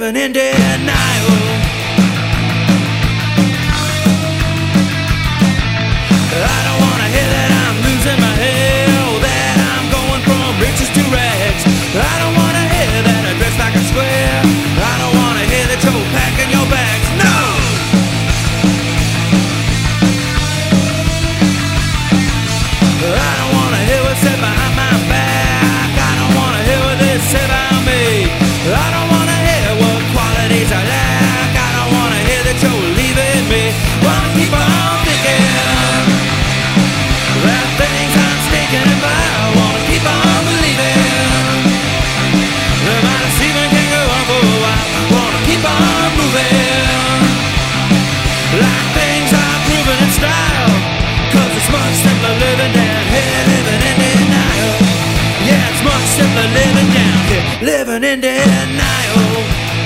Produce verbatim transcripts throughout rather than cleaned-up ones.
living in denial. I don't wanna hear that I'm losing my head, or that I'm going from riches to rags. I don't wanna hear that I dress like a square. I don't wanna hear that you're packing your bags. No! I don't wanna hear what's said behind my back. I don't wanna hear what they say about me. I don't wanna hear what qualities I lack. I don't wanna hear that you're leaving me. Wanna keep on thinking that things I'm sneaking in by. I wanna keep on believing that my deceiving can go on for a while. Wanna keep on moving like things are proven in style. Cause it's much simpler living down here, living in denial. Yeah, it's much simpler living down here, living in denial.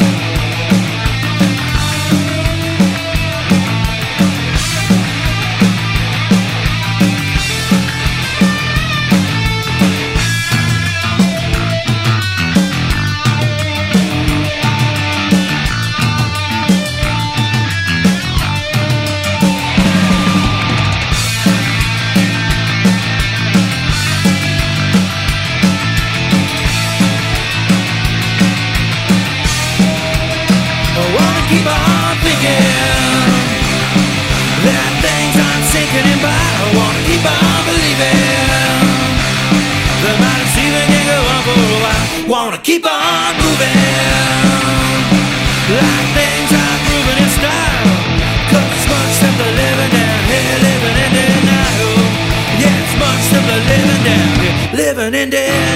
Keep on thinking that things I'm sinking in by. I wanna keep on believing that my deceiving can go on for a while. Wanna keep on moving like things are proven in style. Cause it's much simpler living down here, living in denial. Yeah, it's much simpler living down here, living in denial.